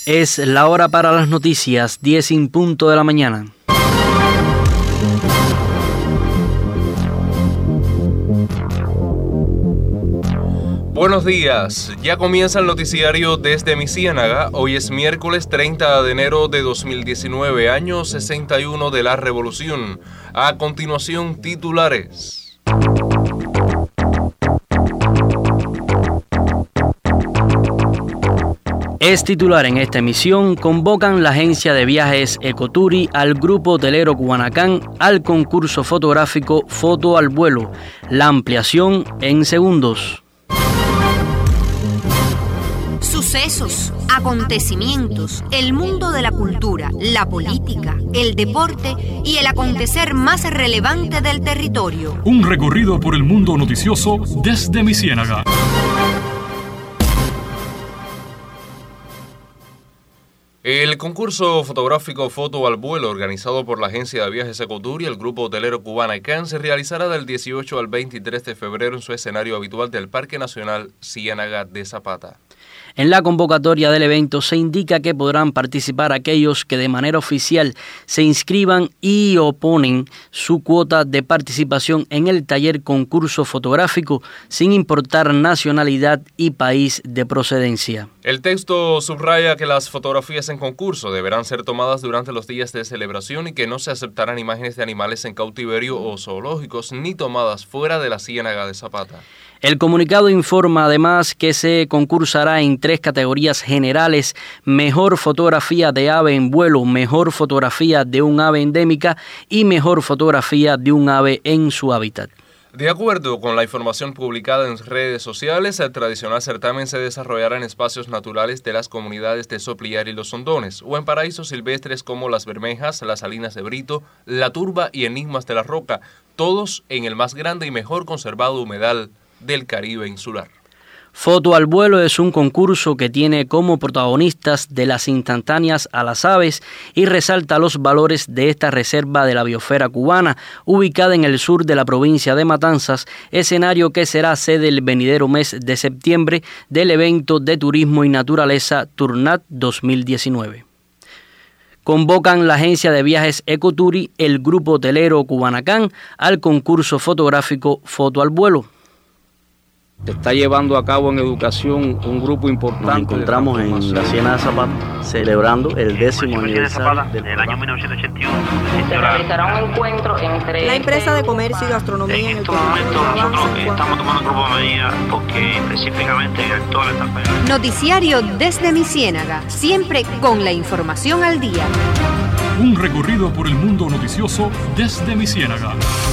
Es la hora para las noticias, 10 en punto de la mañana. Buenos días, ya comienza el noticiario desde mi Ciénaga. Hoy es miércoles 30 de enero de 2019, año 61 de la Revolución. A continuación, titulares. Es titular en esta emisión: convocan la agencia de viajes Ecoturi al grupo hotelero Cubanacán al concurso fotográfico Foto al Vuelo. La ampliación en segundos. Sucesos, acontecimientos, el mundo de la cultura, la política, el deporte y el acontecer más relevante del territorio. Un recorrido por el mundo noticioso desde mi Ciénaga. El concurso fotográfico Foto al Vuelo, organizado por la agencia de viajes Ecoturi y el grupo hotelero Cubanacán, se realizará del 18 al 23 de febrero en su escenario habitual del Parque Nacional Ciénaga de Zapata. En la convocatoria del evento se indica que podrán participar aquellos que de manera oficial se inscriban y oponen su cuota de participación en el taller concurso fotográfico sin importar nacionalidad y país de procedencia. El texto subraya que las fotografías en concurso deberán ser tomadas durante los días de celebración y que no se aceptarán imágenes de animales en cautiverio o zoológicos ni tomadas fuera de la Ciénaga de Zapata. El comunicado informa además que se concursará en 3 categorías generales: mejor fotografía de ave en vuelo, mejor fotografía de un ave endémica y mejor fotografía de un ave en su hábitat. De acuerdo con la información publicada en redes sociales, el tradicional certamen se desarrollará en espacios naturales de las comunidades de Sopliar y Los Hondones, o en paraísos silvestres como Las Bermejas, Las Salinas de Brito, La Turba y Enigmas de la Roca, todos en el más grande y mejor conservado humedal del Caribe insular. Foto al Vuelo es un concurso que tiene como protagonistas de las instantáneas a las aves y resalta los valores de esta reserva de la biosfera cubana, ubicada en el sur de la provincia de Matanzas, escenario que será sede el venidero mes de septiembre del evento de turismo y naturaleza Turnat 2019. Convocan la agencia de viajes Ecoturi, el grupo hotelero Cubanacán, al concurso fotográfico Foto al Vuelo. Se está llevando a cabo en educación un grupo importante. Nos encontramos en la Ciénaga de Zapata celebrando el 10º aniversario del año 1981. Se realizará un encuentro entre la empresa de comercio y gastronomía. En estos momentos nosotros estamos tomando un grupo de medidas porque específicamente en toda la etapa. Noticiario desde mi Ciénaga, siempre con la información al día. Un recorrido por el mundo noticioso desde mi Ciénaga.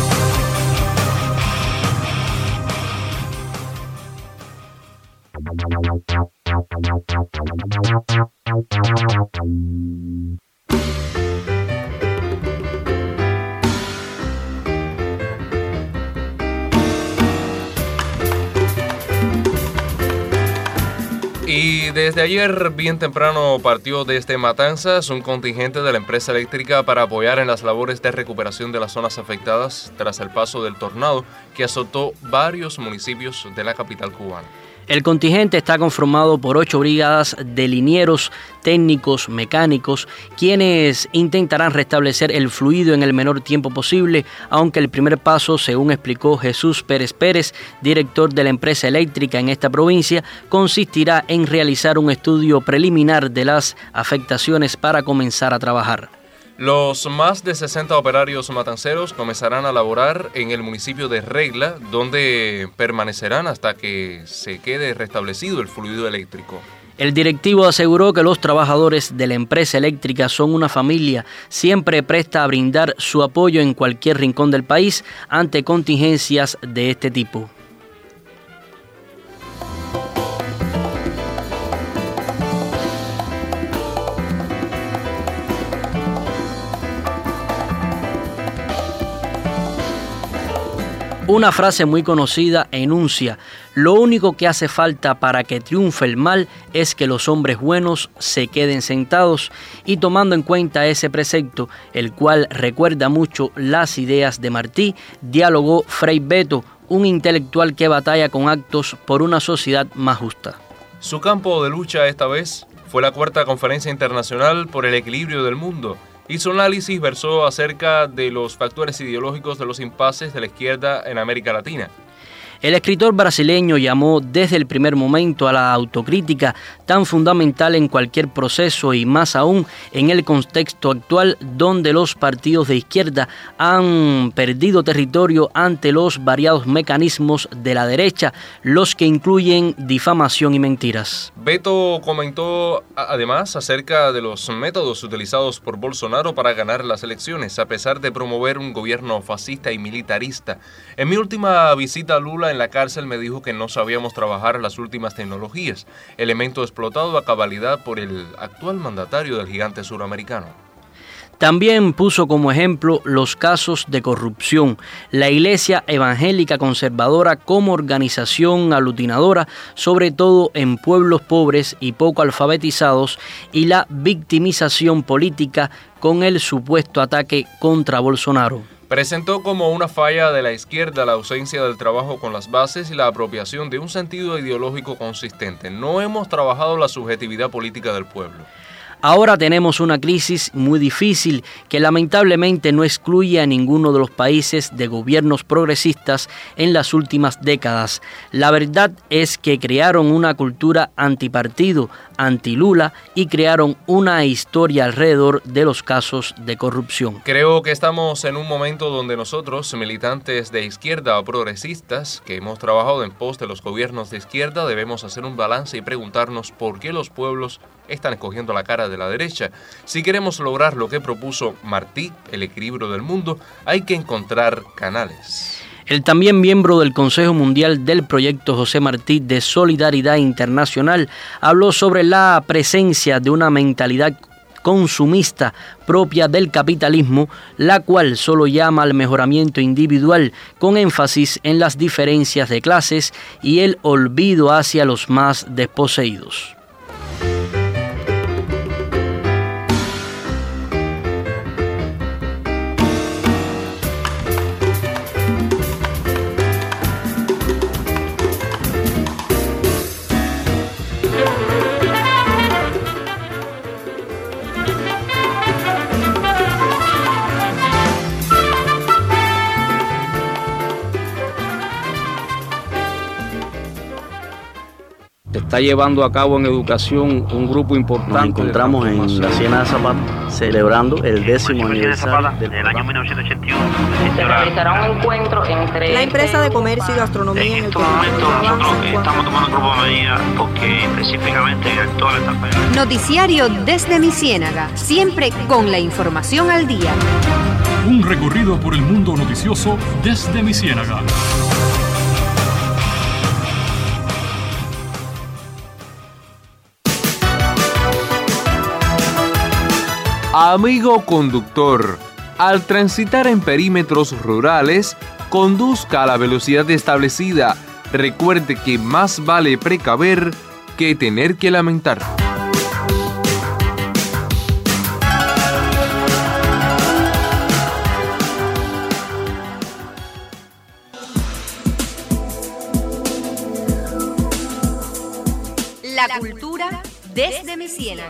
Y desde ayer bien temprano partió desde Matanzas un contingente de la empresa eléctrica para apoyar en las labores de recuperación de las zonas afectadas tras el paso del tornado que azotó varios municipios de la capital cubana. El contingente está conformado por 8 brigadas de linieros, técnicos, mecánicos, quienes intentarán restablecer el fluido en el menor tiempo posible, aunque el primer paso, según explicó Jesús Pérez Pérez, director de la empresa eléctrica en esta provincia, consistirá en realizar un estudio preliminar de las afectaciones para comenzar a trabajar. Los más de 60 operarios matanceros comenzarán a laborar en el municipio de Regla, donde permanecerán hasta que se quede restablecido el fluido eléctrico. El directivo aseguró que los trabajadores de la empresa eléctrica son una familia, siempre presta a brindar su apoyo en cualquier rincón del país ante contingencias de este tipo. Una frase muy conocida enuncia: lo único que hace falta para que triunfe el mal es que los hombres buenos se queden sentados. Y tomando en cuenta ese precepto, el cual recuerda mucho las ideas de Martí, dialogó Frei Beto, un intelectual que batalla con actos por una sociedad más justa. Su campo de lucha esta vez Fue la cuarta conferencia internacional por el equilibrio del mundo y su análisis versó acerca de los factores ideológicos de los impases de la izquierda en América Latina. El escritor brasileño llamó desde el primer momento a la autocrítica, tan fundamental en cualquier proceso y más aún en el contexto actual donde los partidos de izquierda han perdido territorio ante los variados mecanismos de la derecha, los que incluyen difamación y mentiras. Beto comentó además acerca de los métodos utilizados por Bolsonaro para ganar las elecciones, a pesar de promover un gobierno fascista y militarista. En mi última visita a Lula en la cárcel me dijo que no sabíamos trabajar las últimas tecnologías, elemento explotado a cabalidad por el actual mandatario del gigante suramericano. También puso como ejemplo los casos de corrupción, la Iglesia Evangélica Conservadora como organización aglutinadora, sobre todo en pueblos pobres y poco alfabetizados, y la victimización política con el supuesto ataque contra Bolsonaro. Presentó como una falla de la izquierda la ausencia del trabajo con las bases y la apropiación de un sentido ideológico consistente. No hemos trabajado la subjetividad política del pueblo. Ahora tenemos una crisis muy difícil que lamentablemente no excluye a ninguno de los países de gobiernos progresistas en las últimas décadas. La verdad es que crearon una cultura antipartido, anti-Lula y crearon una historia alrededor de los casos de corrupción. Creo que estamos en un momento donde nosotros, militantes de izquierda o progresistas, que hemos trabajado en pos de los gobiernos de izquierda, debemos hacer un balance y preguntarnos por qué los pueblos están escogiendo la cara de la derecha. Si queremos lograr lo que propuso Martí, el equilibrio del mundo, hay que encontrar canales. El también miembro del Consejo Mundial del Proyecto José Martí de Solidaridad Internacional habló sobre la presencia de una mentalidad consumista propia del capitalismo, la cual solo llama al mejoramiento individual con énfasis en las diferencias de clases y el olvido hacia los más desposeídos. Está llevando a cabo en educación un grupo importante. Nos encontramos en la Ciénaga de Zapata celebrando el 10º aniversario del año 1981. Se realizará un encuentro entre la empresa de comercio y gastronomía en estos momentos nosotros estamos tomando un grupo de medidas porque específicamente en actual etapa. Noticiario desde mi Ciénaga, siempre con la información al día. Un recorrido por el mundo noticioso desde mi Ciénaga. Amigo conductor, al transitar en perímetros rurales, conduzca a la velocidad establecida. Recuerde que más vale precaver que tener que lamentar. La cultura desde mi Ciénaga.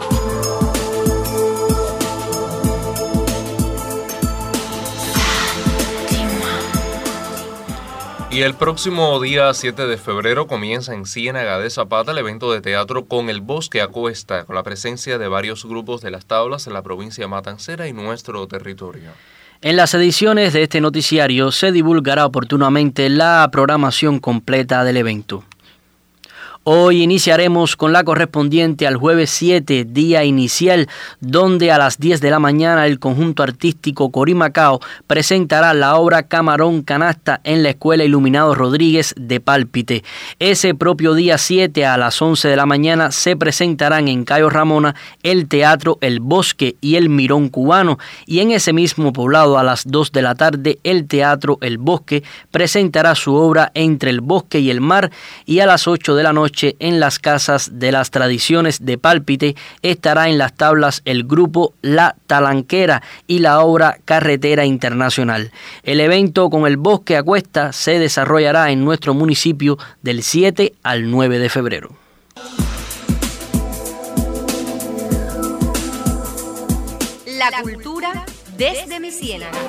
Y el próximo día 7 de febrero comienza en Ciénaga de Zapata el evento de teatro Con el Bosque a Cuesta, con la presencia de varios grupos de las tablas en la provincia matancera y nuestro territorio. En las ediciones de este noticiario se divulgará oportunamente la programación completa del evento. Hoy iniciaremos con la correspondiente al jueves 7, día inicial, donde a las 10 de la mañana el conjunto artístico Corimacao presentará la obra Camarón Canasta en la Escuela Iluminado Rodríguez de Pálpite. Ese propio día 7 a las 11 de la mañana se presentarán en Cayo Ramona el Teatro El Bosque y el Mirón Cubano, y en ese mismo poblado a las 2 de la tarde el Teatro El Bosque presentará su obra Entre el Bosque y el Mar, y a las 8 de la noche en las Casas de las Tradiciones de Pálpite estará en las tablas el grupo La Talanquera y la obra Carretera Internacional. El evento Con el Bosque a Cuesta se desarrollará en nuestro municipio del 7 al 9 de febrero. La cultura desde mi ciénaga.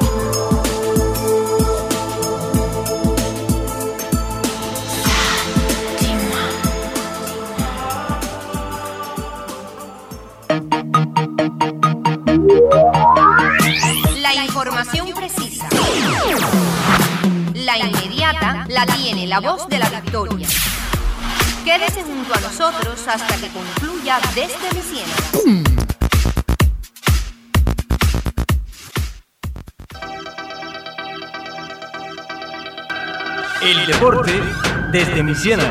La información precisa, la inmediata, la tiene La Voz de la Victoria. Quédese junto a nosotros hasta que concluya Desde mi ciénaga. El deporte desde mi ciénaga.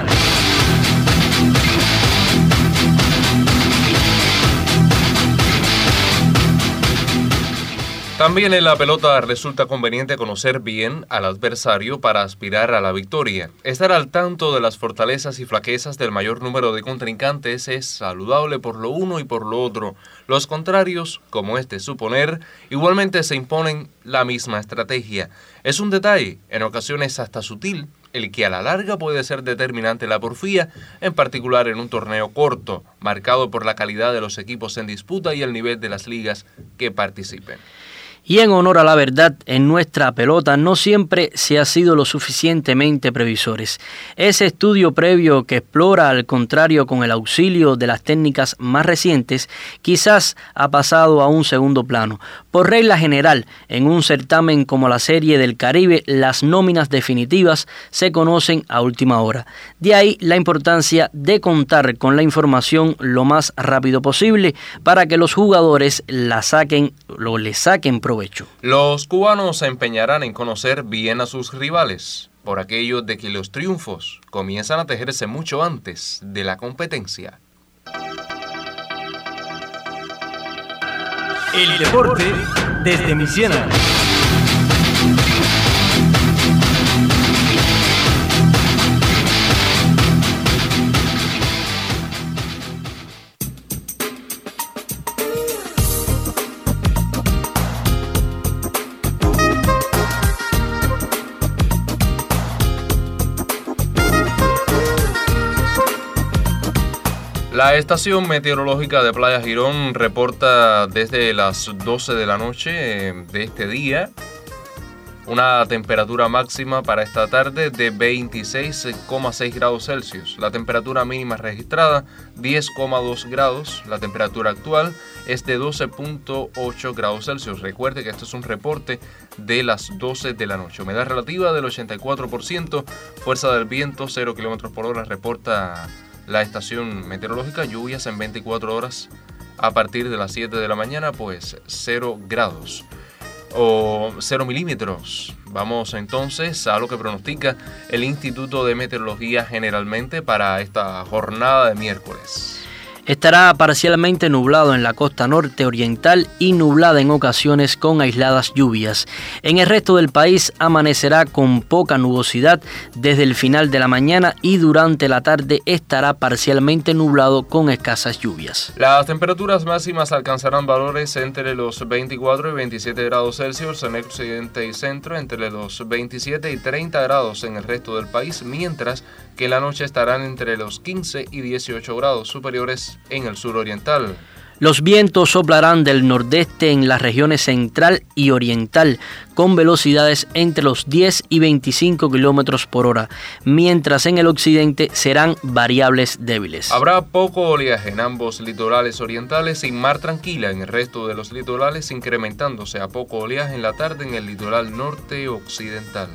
También en la pelota resulta conveniente conocer bien al adversario para aspirar a la victoria. Estar al tanto de las fortalezas y flaquezas del mayor número de contrincantes es saludable por lo uno y por lo otro. Los contrarios, como es de suponer, igualmente se imponen la misma estrategia. Es un detalle, en ocasiones hasta sutil, el que a la larga puede ser determinante la porfía, en particular en un torneo corto, marcado por la calidad de los equipos en disputa y el nivel de las ligas que participen. Y en honor a la verdad, en nuestra pelota no siempre se ha sido lo suficientemente previsores. Ese estudio previo que explora, al contrario, con el auxilio de las técnicas más recientes, quizás ha pasado a un segundo plano. Por regla general, en un certamen como la Serie del Caribe, las nóminas definitivas se conocen a última hora. De ahí la importancia de contar con la información lo más rápido posible para que los jugadores le saquen provecho. Los cubanos se empeñarán en conocer bien a sus rivales, por aquello de que los triunfos comienzan a tejerse mucho antes de la competencia. El deporte desde mi ciénaga. La estación meteorológica de Playa Girón reporta desde las 12 de la noche de este día una temperatura máxima para esta tarde de 26,6 grados Celsius. La temperatura mínima registrada 10,2 grados. La temperatura actual es de 12,8 grados Celsius. Recuerde que esto es un reporte de las 12 de la noche. Humedad relativa del 84%. Fuerza del viento 0 km por hora. Reporta la estación meteorológica. Lluvias en 24 horas a partir de las 7 de la mañana, pues 0 grados o 0 milímetros. Vamos entonces a lo que pronostica el Instituto de Meteorología generalmente para esta jornada de miércoles. Estará parcialmente nublado en la costa norte oriental y nublada en ocasiones con aisladas lluvias. En el resto del país amanecerá con poca nubosidad desde el final de la mañana y durante la tarde estará parcialmente nublado con escasas lluvias. Las temperaturas máximas alcanzarán valores entre los 24 y 27 grados Celsius en el occidente y centro, entre los 27 y 30 grados en el resto del país, mientras que en la noche estarán entre los 15 y 18 grados superiores en el sur oriental. Los vientos soplarán del nordeste en las regiones central y oriental con velocidades entre los 10 y 25 kilómetros por hora, mientras en el occidente serán variables débiles. Habrá poco oleaje en ambos litorales orientales y mar tranquila en el resto de los litorales, incrementándose a poco oleaje en la tarde en el litoral norte occidental.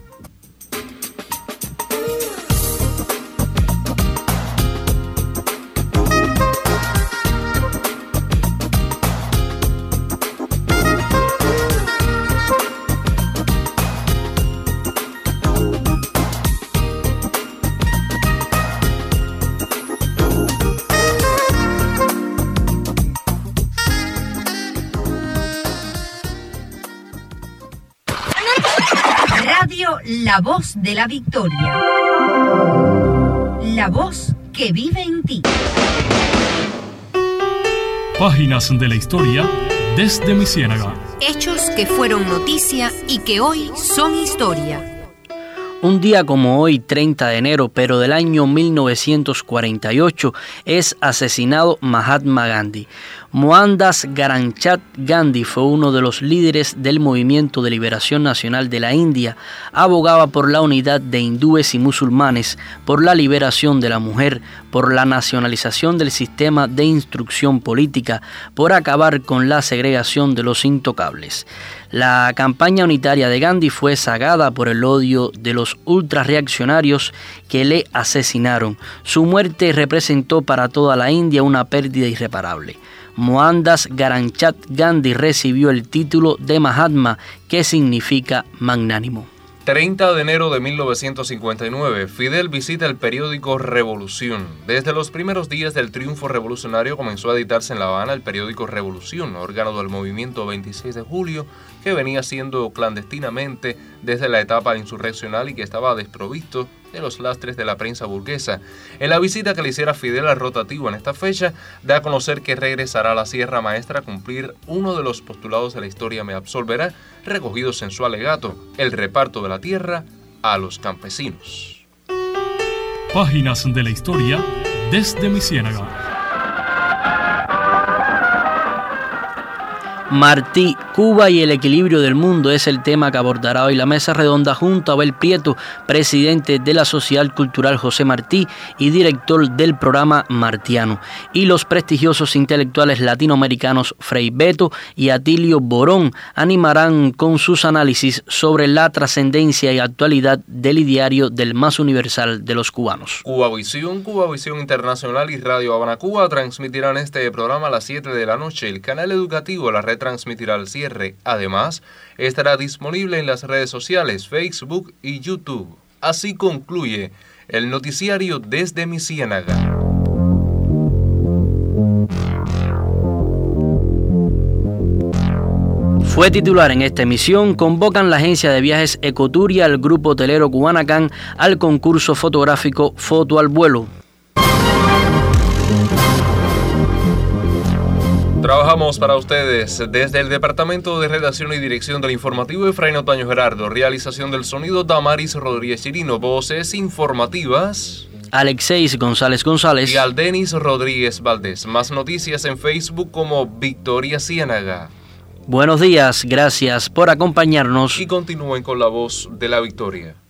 La Voz de la Victoria. La voz que vive en ti. Páginas de la historia desde mi ciénaga. Hechos que fueron noticia y que hoy son historia. Un día como hoy, 30 de enero, pero del año 1948, es asesinado Mahatma Gandhi. Mohandas Karamchand Gandhi fue uno de los líderes del Movimiento de Liberación Nacional de la India. Abogaba por la unidad de hindúes y musulmanes, por la liberación de la mujer, por la nacionalización del sistema de instrucción política, por acabar con la segregación de los intocables. La campaña unitaria de Gandhi fue sagada por el odio de los ultrarreaccionarios que le asesinaron. Su muerte representó para toda la India una pérdida irreparable. Mohandas Karamchand Gandhi recibió el título de Mahatma, que significa magnánimo. 30 de enero de 1959, Fidel visita el periódico Revolución. Desde los primeros días del triunfo revolucionario comenzó a editarse en La Habana el periódico Revolución, órgano del movimiento 26 de julio, que venía siendo clandestinamente desde la etapa insurreccional y que estaba desprovisto de los lastres de la prensa burguesa. En la visita que le hiciera Fidel al rotativo en esta fecha, da a conocer que regresará a la Sierra Maestra a cumplir uno de los postulados de la historia me absolverá, recogidos en su alegato, el reparto de la tierra a los campesinos. Páginas de la historia desde mi ciénaga. Martí, Cuba y el equilibrio del mundo es el tema que abordará hoy la mesa redonda junto a Abel Prieto, presidente de la Sociedad Cultural José Martí y director del programa Martiano, y los prestigiosos intelectuales latinoamericanos Frei Beto y Atilio Borón animarán con sus análisis sobre la trascendencia y actualidad del ideario del más universal de los cubanos. Cubavisión Internacional y Radio Habana Cuba transmitirán este programa a las 7 de la noche. El canal educativo la retransmitirá al cierre. Además, estará disponible en las redes sociales, Facebook y YouTube. Así concluye el noticiario desde mi ciénaga. Fue titular en esta emisión. Convocan la agencia de viajes Ecotour y al grupo hotelero Cubanacán al concurso fotográfico Foto al Vuelo. Trabajamos para ustedes desde el Departamento de Redacción y Dirección del Informativo, Efraín Otaño Gerardo. Realización del sonido, Damaris Rodríguez Chirino. Voces informativas, Alexeis González y Aldenis Rodríguez Valdés. Más noticias en Facebook como Victoria Ciénaga. Buenos días, gracias por acompañarnos. Y continúen con la voz de la victoria.